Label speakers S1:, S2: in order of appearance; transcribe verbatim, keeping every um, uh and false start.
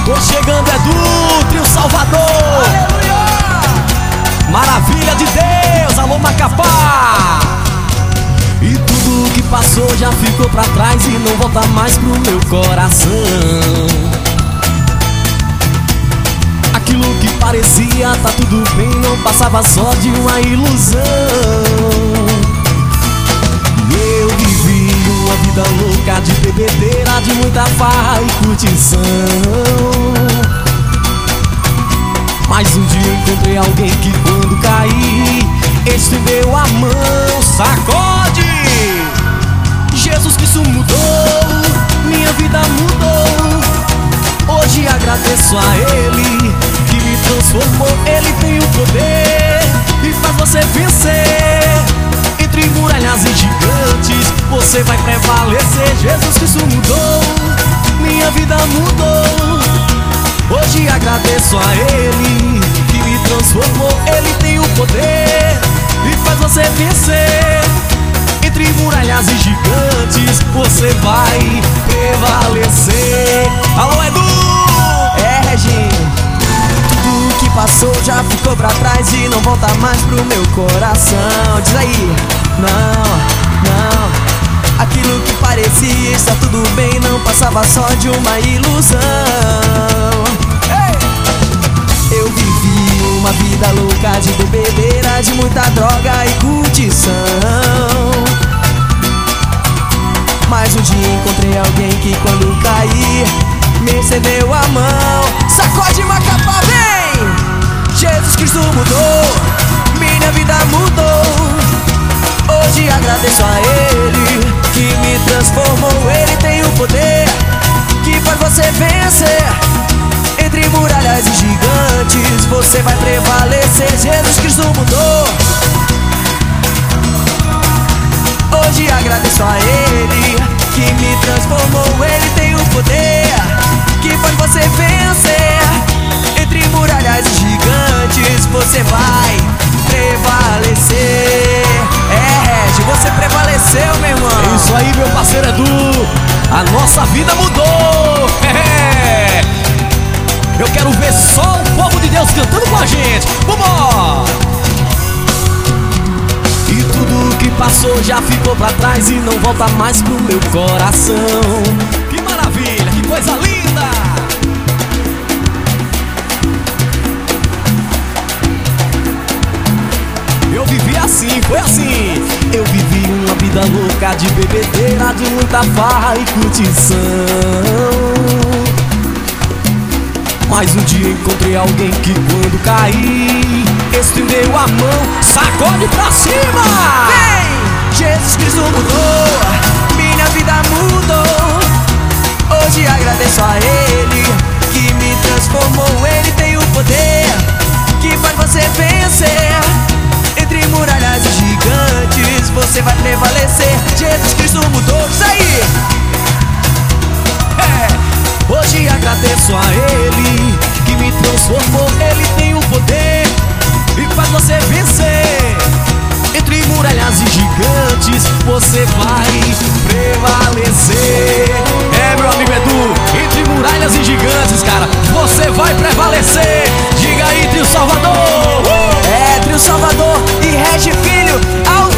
S1: Tô chegando, é do Trio Salvador.
S2: Aleluia!
S1: Maravilha de Deus, alô Macapá. E tudo que passou já ficou pra trás e não volta mais pro meu coração. Aquilo que parecia tá tudo bem não passava só de uma ilusão. E eu vivi uma vida louca de bebedeira, de muita farra e curtição. Mas um dia eu encontrei alguém que quando caí estendeu a mão, sacode. Jesus Cristo mudou, minha vida mudou. Hoje agradeço a Ele que me transformou. Ele tem o poder e faz você vencer. Entre muralhas e gigantes você vai prevalecer. Jesus Cristo mudou, minha vida mudou. Hoje agradeço a Ele que me transformou. Ele tem o poder e faz você vencer. Entre muralhas e gigantes você vai prevalecer. Alô, Edu!
S2: É, Reginho.
S1: Tudo que passou já ficou pra trás e não volta mais pro meu coração. Diz aí.
S2: Não, não.
S1: Aquilo que parecia estar tudo bem não passava só de uma ilusão. Eu vivi uma vida louca de bebedeira, de muita droga e curtição. Mas um dia encontrei alguém que quando caí me estendeu a mão. Sacode Macapá, vem! Jesus Cristo mudou, minha vida mudou. Hoje agradeço a Ele que me transformou. Ele tem o poder que faz você vencer. Entre muralhas e gigantes você vai prevalecer. Jesus Cristo mudou. Hoje agradeço a Ele que me transformou. Ele tem o poder que faz você vencer. Entre muralhas e gigantes você vai prevalecer. É, Regi, você prevaleceu, meu irmão.
S2: É isso aí, meu parceiro Edu.
S1: A nossa vida mudou. É. Eu quero ver só o povo de Deus cantando com a gente. Vambora! E tudo que passou já ficou pra trás e não volta mais pro meu coração. Que maravilha, que coisa linda! Eu vivi assim, foi assim. Eu vivi uma vida louca de bebedeira, de muita farra e curtição. Mas um dia encontrei alguém que quando caí estendeu a mão, sacode pra cima. Vem! Jesus Cristo mudou, minha vida mudou. Hoje agradeço a Ele que me transformou. Ele tem o poder que faz você vencer. Entre muralhas e gigantes você vai prevalecer. Jesus Cristo mudou, isso aí. É. Hoje agradeço a Ele que me transformou. Ele tem o poder e faz você vencer. Entre muralhas e gigantes você vai prevalecer. É, meu amigo Edu, entre muralhas e gigantes, cara, você vai prevalecer. Diga aí, Trio Salvador.
S2: É, Trio Salvador e Regi Filho ao